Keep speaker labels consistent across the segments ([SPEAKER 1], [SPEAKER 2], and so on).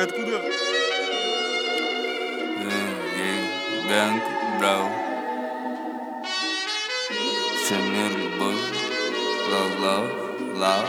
[SPEAKER 1] Это куда?
[SPEAKER 2] Бэнк, бро. Все мир, любовь. Love.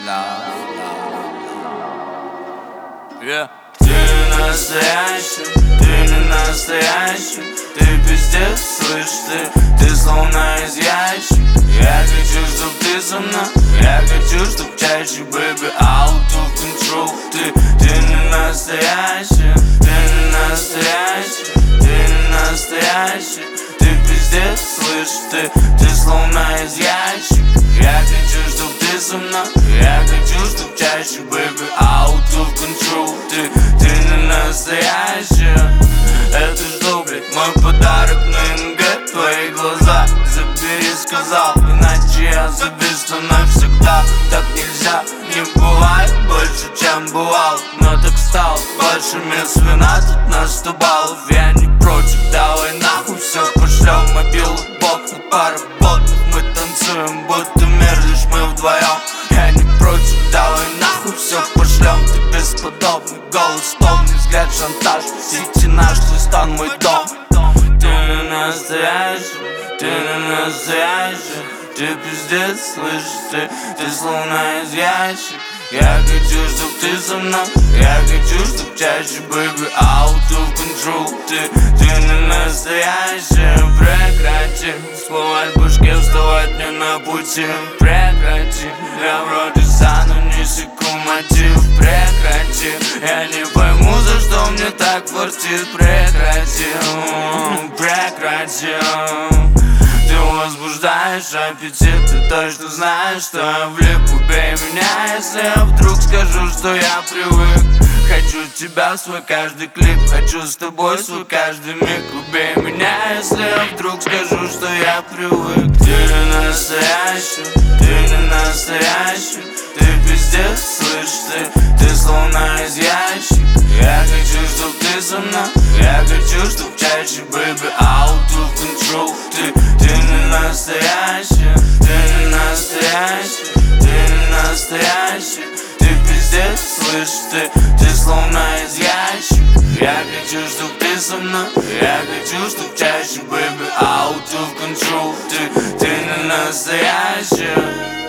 [SPEAKER 2] Ты настоящий, ты не настоящий. Ты пиздец, слышь ты словно из ящика. Я хочу, чтоб ты со мной, я хочу, чтоб чаще, baby, out of control. Ты не настоящий, ты не настоящий, ты не настоящий. Ты пиздец, слышь ты словно из ящика. Я хочу, чтоб ты со мной, я хочу, чтоб чаще, baby, out of control. Ты не настоящая. Это что, блядь, мой подарок на НГ? Твои глаза забери, сказал, иначе я зависну навсегда. Так нельзя, не бывает больше, чем бывал. Но так стал, больше мест вина, тут на 100 баллов. Я не против, давай нахуй все пошлем. Мобилу, бок на поработах, мы танцуем, будто мир, лишь мы вдвоем. Я не против, давай нахуй все пошлем. Ты бесподобный, голос, томный взгляд, шантаж. Сити наш, твой стан, мой дом. Ты не настоящий, ты не настоящий. Ты пиздец, слышишь, ты словно из ящика. Я хочу, чтоб ты со мной, я хочу, чтоб чаще, baby, out of control. Ты не настоящая. Прекрати всплывать в башке, вставать мне на пути. Прекрати, я вроде стану, не секу мотив. Прекрати, я не пойму, за что мне так фартит. Прекрати, прекрати. Ты возбуждаешь аппетит, ты точно знаешь, что я влип. Убей меня, если я вдруг скажу, что я привык. Хочу тебя в свой каждый клип, хочу с тобой свой каждый миг. Убей меня, если я вдруг скажу, что я привык. Ты не настоящий, ты не настоящий. Ты пиздец, слышь, ты словно из ящика. Я хочу, чтоб ты со мной, я хочу, чтоб чаще, baby, out of control. Ты не настоящий, ты не настоящий, ты не настоящий. Ты пиздец, слышь, ты словно из ящика. Я хочу, чтоб ты со мной, я хочу, чтоб чаще, baby, out of control. Ты не настоящий.